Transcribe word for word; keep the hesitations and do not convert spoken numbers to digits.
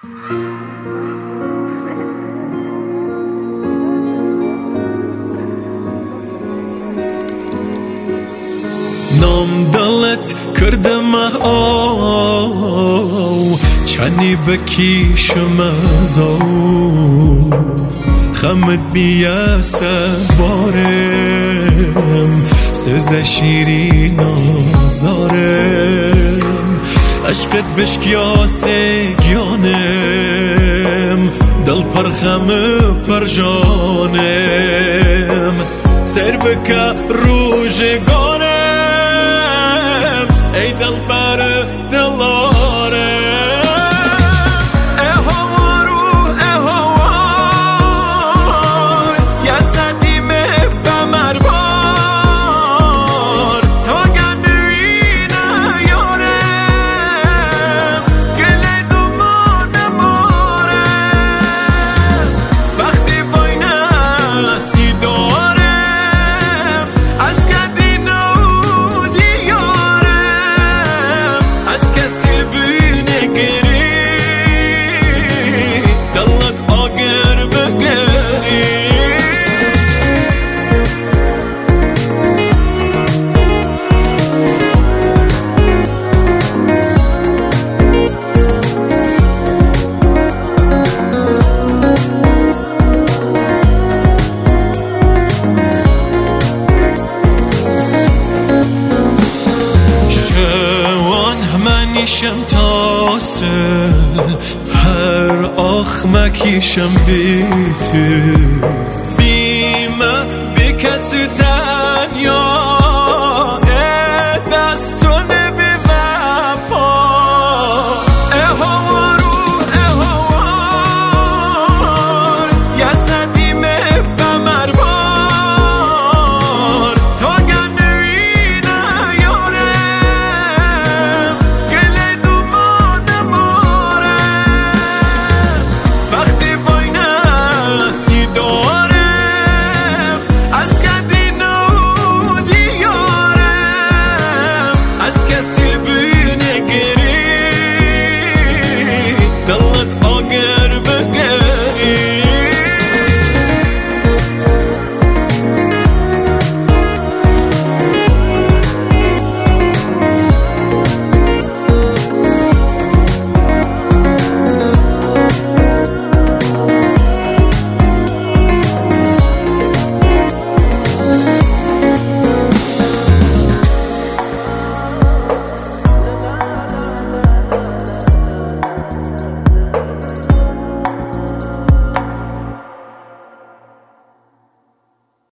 نام دلت کردم او چنی بکیشم از او خمت بیاسه بارم سرز شیرین آزارم عشقت بشکیاسه گیانم دل پرخم پرجانم سر بکه روزگارم ای دل بر دلارم شم تاسل هر آخ مکیشم بی تو بیمه بی کسی